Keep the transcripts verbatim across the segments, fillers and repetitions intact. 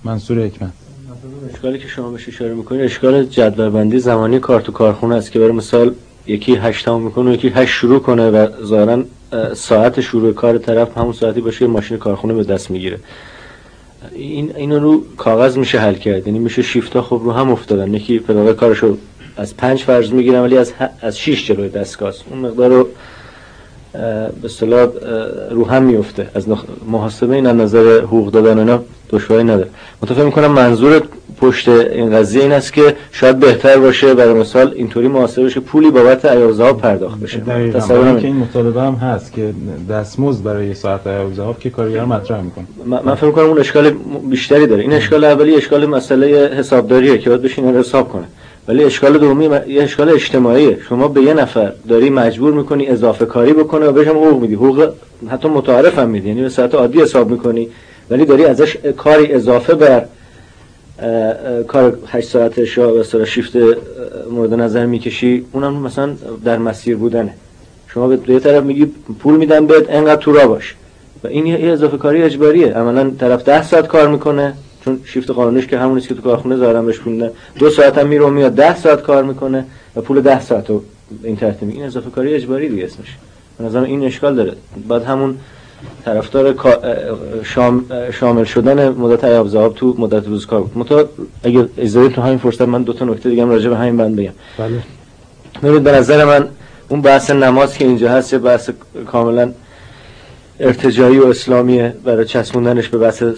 منصور حکمت. اشکالی که شما بهش اشاره میکنید اشکال جدولبندی زمانی کار تو کارخونه است که برای مثال یکی هشت تمام میکنه یکی هشت شروع کنه و ظاهرا ساعت شروع کار طرف همون ساعتی باشه که ماشین کارخونه به دست میگیره. این اینو رو کاغذ میشه حل کرد، یعنی میشه شیفتا خب رو هم افتادن، یکی فلان کارشو از پنج فرض میگیرن ولی از از شش جلوی دستگاه اون مقدار رو به اصطلاح رو هم میفته. از محاسبه این از نظر حقوق دادن اینا دشواری نداره. متفق میکنم منظور پشت این قضیه این است که شاید بهتر باشه برای مثال اینطوری محاسبه بشه پولی بابت ایازاب پرداخت بشه. تصور که این مطالبه هم هست که دستمزد برای ساعت ایازاب که کارگر مطرح میکنه. من فکر میکنم اون اشکال بیشتری داره. این اشکال اولی اشکال مسئله حسابداریه که باید بشینه حساب کنه. ولی اشکال دومی یه اشکال اجتماعیه. شما به یه نفر داری مجبور میکنی اضافه کاری بکنه و بهش هم حقوق میدی، حقوق حتی متعارف هم میدی، یعنی به ساعت عادی حساب میکنی ولی داری ازش کاری اضافه بر کار هشت ساعتش یا به اصطلاح شیفت مورد نظر میکشی، اونم مثلا در مسیر بودنه. شما به یه طرف میگی پول میدم بهت انقدر تو راه باش و این یه اضافه کاری اجباریه. عملاً طرف ده ساعت کار میکنه چون شیفت قانونیش که همونیه که تو کارخونه زارن بهش پول میدن، دو ساعت هم میره میاد ده ساعت کار میکنه و پول ده ساعت رو این ترتیب. این اضافه کاری اجباری دیگه اسمش. به نظرم این اشکال داره. بعد همون طرفدار شام شامل شدن مدت ایاب ذهاب تو مدت روز کار بود. متا اگه اجازه تو همین فرصت من دو تا نکته دیگه هم راجع به همین بند بگم. بله. ببینید به نظر من اون بحث نماز که اینجا هست یه بحث کاملا ارتجاعی و اسلامیه برای چسبوندنش به بحث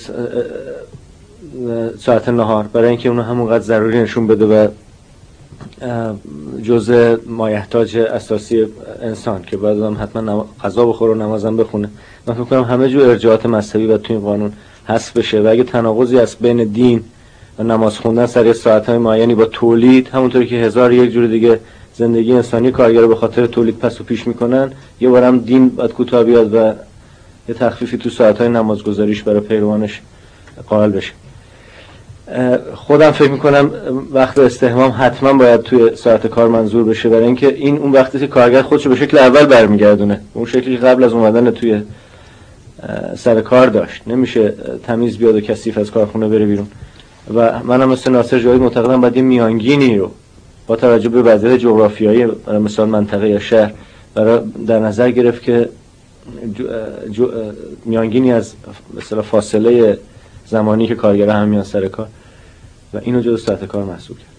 ساعت نهار، برای اینکه اونو همونقدر ضروری نشون بده و جزء مایحتاج اساسی انسان که بعد هم حتما غذا بخوره و نمازم بخونه. من فکر کنم همه جور ارجاعات مذهبی و تو این قانون حذف بشه و اگه تناقضی از بین دین و نماز خوندن سر ساعت‌های معینی با تولید، همونطوری که هزار یک جور دیگه زندگی انسانی کارگر به خاطر تولید پس و پیش میکنن، یه بارم دین باید کوتاه بیاد و یه تخفیفی تو ساعت‌های نمازگذاریش برای پیروانش قائل بشه. خودم فکر میکنم وقت استحمام حتما باید توی ساعت کار منظور بشه، برای اینکه این اون وقتی که کارگر خودشو به شکل اول برمیگردونه، اون شکلی که قبل از اومدن توی سر کار داشت. نمیشه تمیز بیاد و کثیف از کارخونه بره بیرون. و منم مثل ناصر جاوید معتقدم باید یه میانگینی رو با توجه به وضعیت جغرافیایی برای مثال منطقه یا شهر برای در نظر گرفت که جو جو میانگینی از مثلا فاصله زمانی که کارگرها هم میان سر کار و اینو جزء ساعت کار محسوب کرد.